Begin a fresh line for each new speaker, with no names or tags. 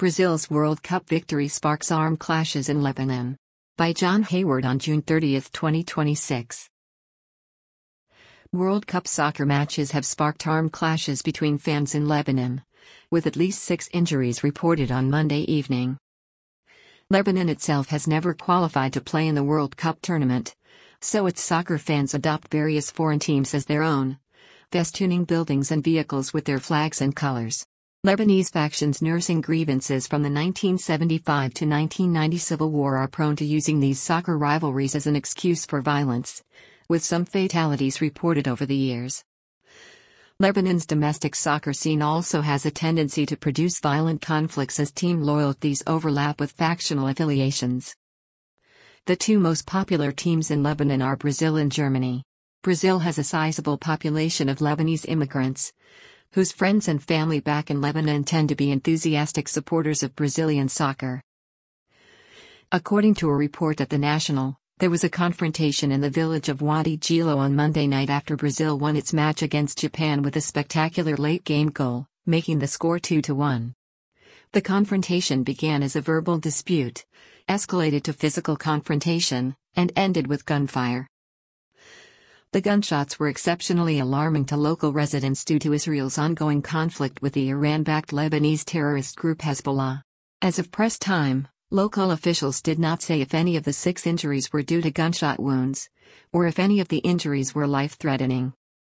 Brazil's World Cup victory sparks armed clashes in Lebanon. By John Hayward on June 30, 2026. World Cup soccer matches have sparked armed clashes between fans in Lebanon, with at least 6 injuries reported on Monday evening. Lebanon itself has never qualified to play in the World Cup tournament, so its soccer fans adopt various foreign teams as their own, festooning buildings and vehicles with their flags and colors. Lebanese factions nursing grievances from the 1975 to 1990 civil war are prone to using these soccer rivalries as an excuse for violence, with some fatalities reported over the years. Lebanon's domestic soccer scene also has a tendency to produce violent conflicts as team loyalties overlap with factional affiliations. The two most popular teams in Lebanon are Brazil and Germany. Brazil has a sizable population of Lebanese immigrants, whose friends and family back in Lebanon tend to be enthusiastic supporters of Brazilian soccer. According to a report at The National, there was a confrontation in the village of Wadi Gilo on Monday night after Brazil won its match against Japan with a spectacular late-game goal, making the score 2-1. The confrontation began as a verbal dispute, escalated to physical confrontation, and ended with gunfire. The gunshots were exceptionally alarming to local residents due to Israel's ongoing conflict with the Iran-backed Lebanese terrorist group Hezbollah. As of press time, local officials did not say if any of the 6 injuries were due to gunshot wounds, or if any of the injuries were life-threatening.